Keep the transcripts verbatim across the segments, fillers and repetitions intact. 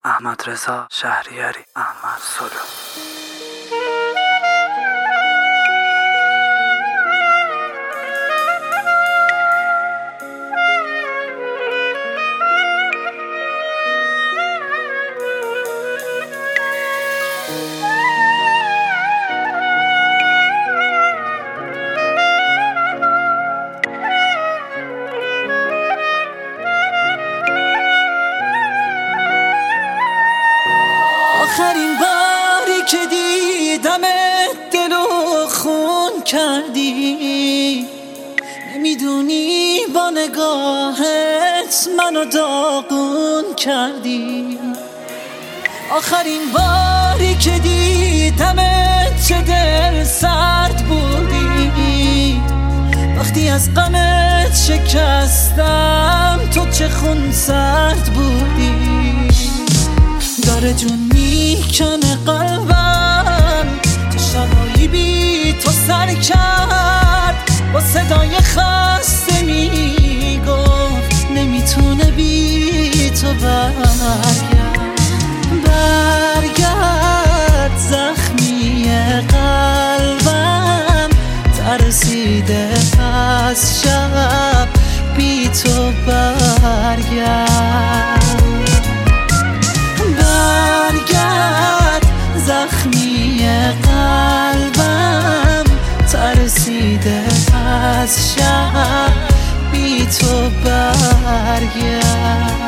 احمد رضا شهریاری، احمد سلو. آخرین باری که دیدمت دلو خون کردی، نمیدونی با نگاهت منو داغون کردی. آخرین باری که دیدمت چه دل سرد بودی، وقتی از غمت شکستم تو چه خون سرد بودی. داره جون میکنه قلبم، چه شبایی بی تو سر کرد، با صدای خسته میگفت نمیتونه بی تو برگرد. برگرد زخمی قلبم، ترسیده از شب بی تو برگرد. برگرد زخمی قلبم، ترسیده از شب بی تو برگرد.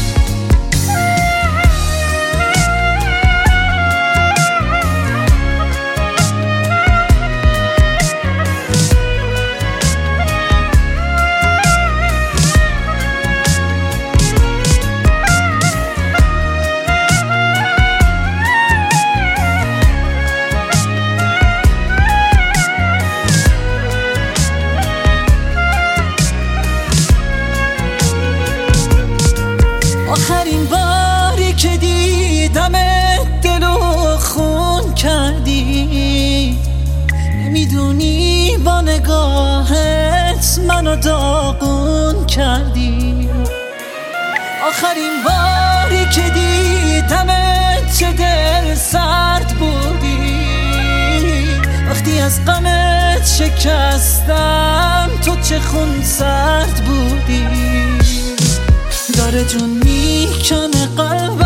آخرین باری که دیدمت دلو خون کردی، نمیدونی با نگاهت منو داغون کردی. آخرین باری که دیدمت چه دل سرد بودی، وقتی از غمت شکستم تو چه خون سرد بودی. داره جون میکنه قلبم،